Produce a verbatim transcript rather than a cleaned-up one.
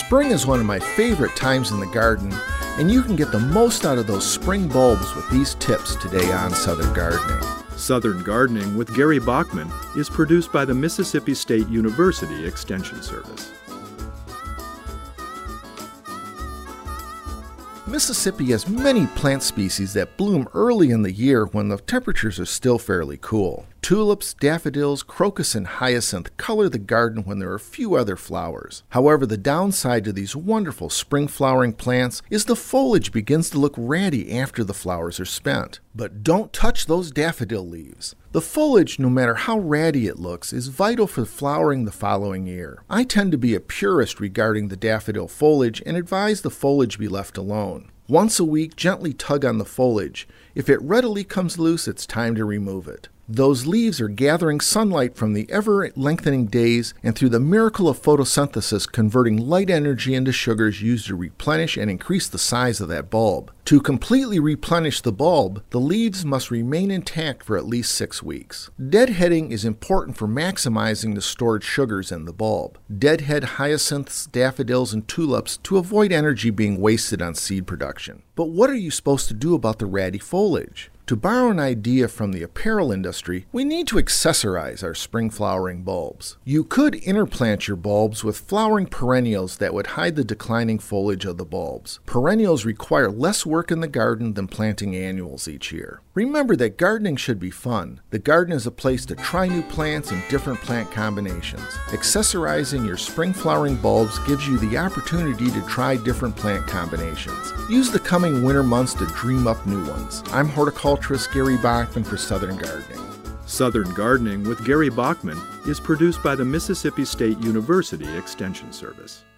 Spring is one of my favorite times in the garden, and you can get the most out of those spring bulbs with these tips today on Southern Gardening. Southern Gardening with Gary Bachman is produced by the Mississippi State University Extension Service. Mississippi has many plant species that bloom early in the year when the temperatures are still fairly cool. Tulips, daffodils, crocus, and hyacinth color the garden when there are few other flowers. However, the downside to these wonderful spring flowering plants is the foliage begins to look ratty after the flowers are spent. But don't touch those daffodil leaves. The foliage, no matter how ratty it looks, is vital for flowering the following year. I tend to be a purist regarding the daffodil foliage and advise the foliage be left alone. Once a week, gently tug on the foliage. If it readily comes loose, it's time to remove it. Those leaves are gathering sunlight from the ever-lengthening days and through the miracle of photosynthesis converting light energy into sugars used to replenish and increase the size of that bulb. To completely replenish the bulb, the leaves must remain intact for at least six weeks. Deadheading is important for maximizing the stored sugars in the bulb. Deadhead hyacinths, daffodils, and tulips to avoid energy being wasted on seed production. But what are you supposed to do about the ratty foliage? To borrow an idea from the apparel industry, we need to accessorize our spring flowering bulbs. You could interplant your bulbs with flowering perennials that would hide the declining foliage of the bulbs. Perennials require less work in the garden than planting annuals each year. Remember that gardening should be fun. The garden is a place to try new plants and different plant combinations. Accessorizing your spring flowering bulbs gives you the opportunity to try different plant combinations. Use the coming winter months to dream up new ones. I'm horticulturist Gary Bachman for Southern Gardening. Southern Gardening with Gary Bachman is produced by the Mississippi State University Extension Service.